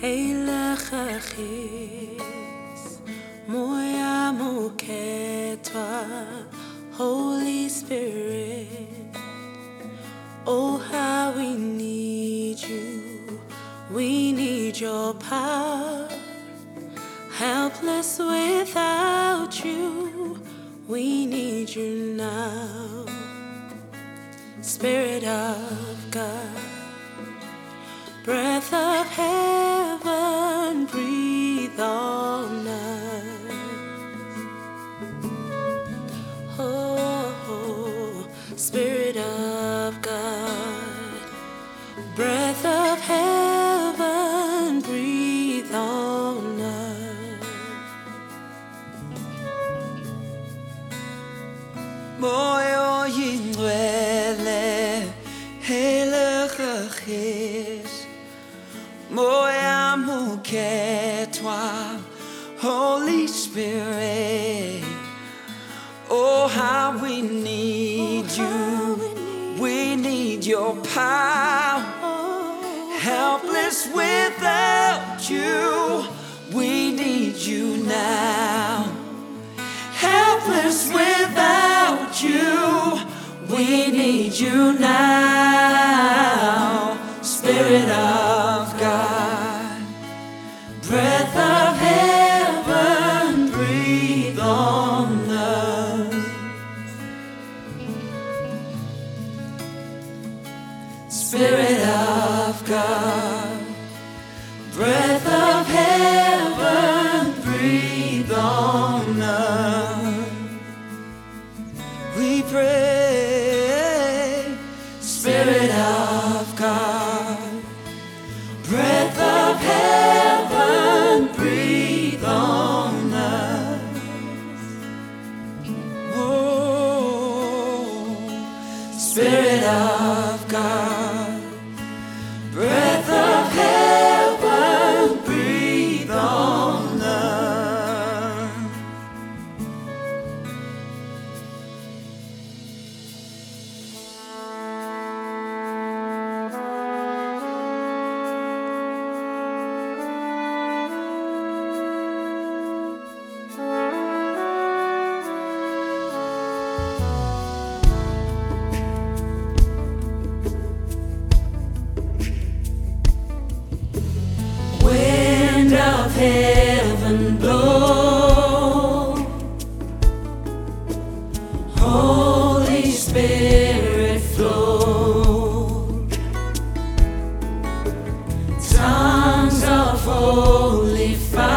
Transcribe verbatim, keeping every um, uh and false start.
Elachachis, Moya Moketwa, Holy Spirit. Oh, how we need you. We need your power. Helpless without you. We need you now. Spirit of God, breath of heaven, breathe on us. Oh, oh, Spirit of God, breath of heaven, breathe on us. Moyo yingcwele elachachis, moya muketwa, Holy Spirit. Oh, how we need you. We need your power. Helpless without you. We need you now. Helpless without you. We need you now. Spirit of God, breath of heaven, breathe on us. Spirit of God, breath of heaven, breathe on us. We pray, Spirit of God, breath of heaven, breathe on us. Oh, Spirit of God, breath of heaven, breathe on us. Wind of heaven blow, Holy Spirit flow, tongues of holy fire.